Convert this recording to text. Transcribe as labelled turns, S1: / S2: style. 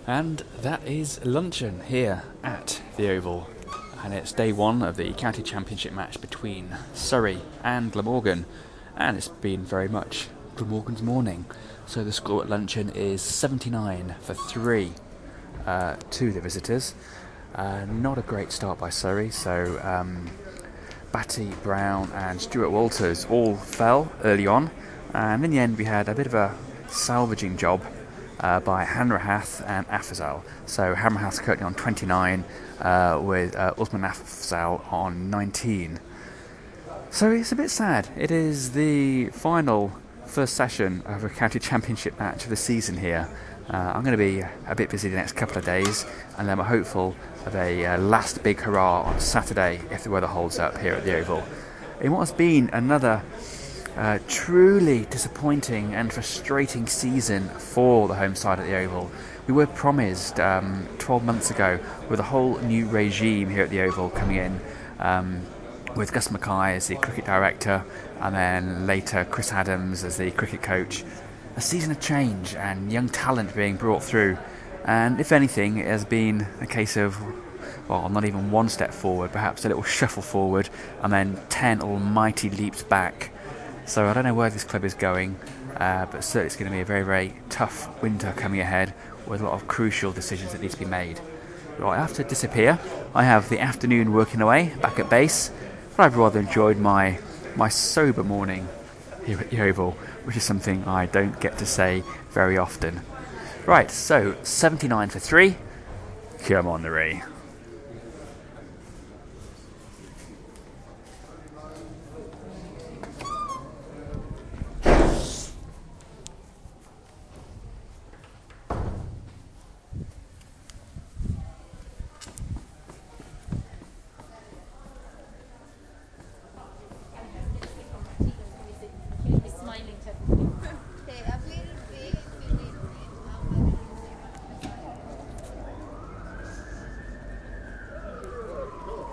S1: And that is luncheon here at the Oval. And it's day one of the county championship match between Surrey and Glamorgan. And it's been very much Glamorgan's morning. So the score at luncheon is 79 for 3 to the visitors. Not a great start by Surrey, so Batty, Brown and Stuart Walters all fell early on. And in the end we had a bit of a salvaging job by Hanrahath and Afzal. So Hanrahath currently on 29 with Usman Afzal on 19. So it's a bit sad. It is the final first session of a county championship match of the season here. I'm going to be a bit busy the next couple of days, and then we're hopeful of a last big hurrah on Saturday if the weather holds up here at the Oval. In what has been another truly disappointing and frustrating season for the home side at the Oval. We were promised 12 months ago with a whole new regime here at the Oval coming in, with Gus Mackay as the cricket director and then later Chris Adams as the cricket coach. A season of change and young talent being brought through, and if anything it has been a case of, well, not even one step forward, perhaps a little shuffle forward and then 10 almighty leaps back. So I don't know where this club is going, but certainly it's going to be a very, very tough winter coming ahead with a lot of crucial decisions that need to be made. Right, I have to disappear. I have the afternoon working away back at base, but I've rather enjoyed my sober morning here at the Oval, which is something I don't get to say very often. Right, so 79 for 3. Come on, the Ray.